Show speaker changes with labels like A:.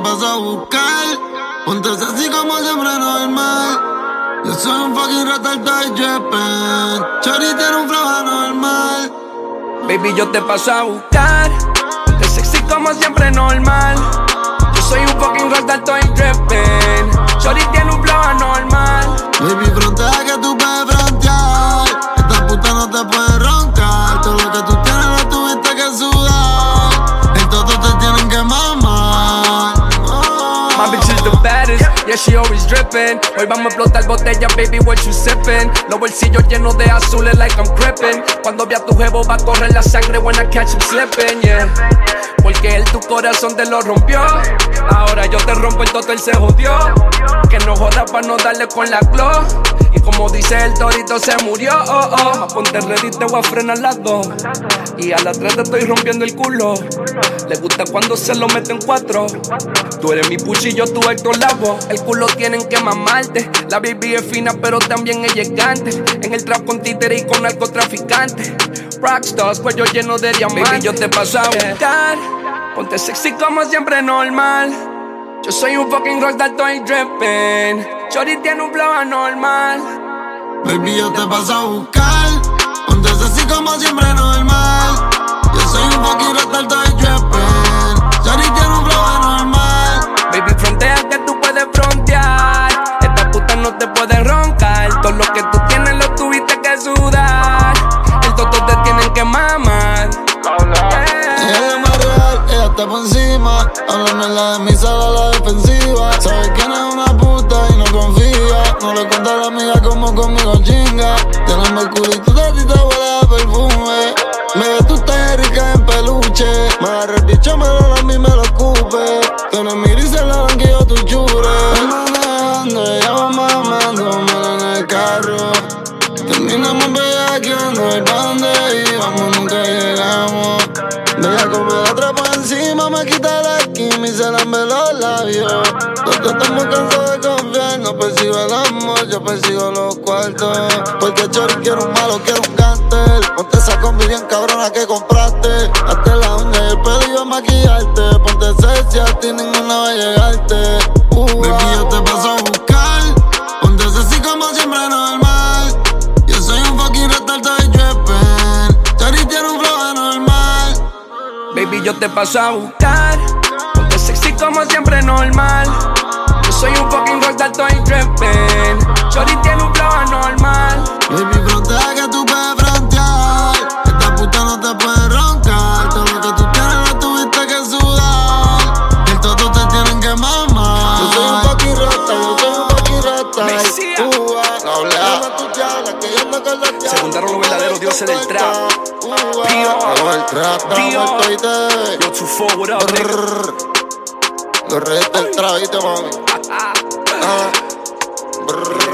A: paso a buscar. Ponte así como siempre normal. Yo soy un fucking retardado y Jeppen. Chori tiene un flow anormal.
B: Baby, yo te paso a buscar. Ponte sexy como siempre normal. Yo soy un fucking retardado y Jeppen. Chori tiene un flow anormal.
A: Baby, frontea que tú puedes frontear. Esta puta no te puede roncar. Todo lo que tú tienes lo tuviste que sudar. En todo te tienen que mamar.
B: My bitch is the baddest, yeah, she always drippin'. Hoy vamos a explotar botella, baby, what you sippin'? Los bolsillos llenos de azules like I'm crippin'. Cuando vea tu jevo va a correr la sangre when I catch him slippin', yeah. Porque él tu corazón te lo rompió. Ahora yo te rompo el toto, él se jodió. Que no joda pa' no darle con la glow. Y como dice el torito se murió, oh, oh. Ma ponte ready, te voy a frenar las dos. Y a las 3 te estoy rompiendo el culo. Le gusta cuando se lo meten 4. Tú eres mi puchi, yo tu Héctor Lavoe. El culo tienen que mamarte. La baby es fina pero también ella es gigante. En el trap con títere y con narcotraficante. Rockstars, cuello lleno de diamantes. Baby, yo te paso a buscar. Ponte sexy como siempre normal. Yo soy un fucking rockstar, estoy drippin'. Chori tiene un flow anormal.
A: Baby, yo te paso a buscar. Ponte así como siempre normal. Yo soy un fucking retardado y Jeppen. Chori tiene un flow anormal.
B: Baby, frontea que tú puedes frontear. Esta puta no te puede roncar. Todo lo que tú tienes lo tuviste que sudar. El toto te tienen que mamar.
A: Ella es más real, ella está por encima. Háblame la de mi sala, la defensiva. Sabe quién es una puta y no confía. No le cuenta a la amiga como conmigo chinga. Tiene mercurito de ti, te huele a perfume. Me ves tú estás rica en peluche. Me agarra el bicho, me lo lame y me lo escupe. Tú no mires y se la dan que yo tu chure. Manejando, ella va mamando, mal en el carro. Terminamos bellaqueando, el pa' donde íbamos, nunca llegamos. Bella como la atrapa encima, me quita la esquina y se lambe los labios. Los dos estamos cansados de confiar, no persigo el amor, yo persigo los cuartos. Porque Chori quiere un malo, quiere un gánster. Ponte esa combi bien cabrona que compraste. Hazte la uña y el pelo y a maquillarte. Ponte sexy, a ti ninguna va a llegarte. Baby, yo te paso a buscar. Ponte así como siempre normal. Yo soy un fucking retardado y Jeppen. Chori tiene un flow anormal.
B: Baby, yo te paso a buscar. Ponte sexy como siempre normal. Yo soy un fucking rockstar, estoy drippin'. Chori tiene un flow anormal.
A: Baby, frontea que tú puedes frontear. Esta puta no te puede roncar. Todo lo que tú tienes lo tuviste que sudar. El toto te tienen que mamar. Yo soy un fucking rata, yo soy un fucking rata.
B: Secundaron los verdaderos dioses del trap. Yo 2-4, what up, nigga?
A: Los reyes del trap, ¿viste, mami?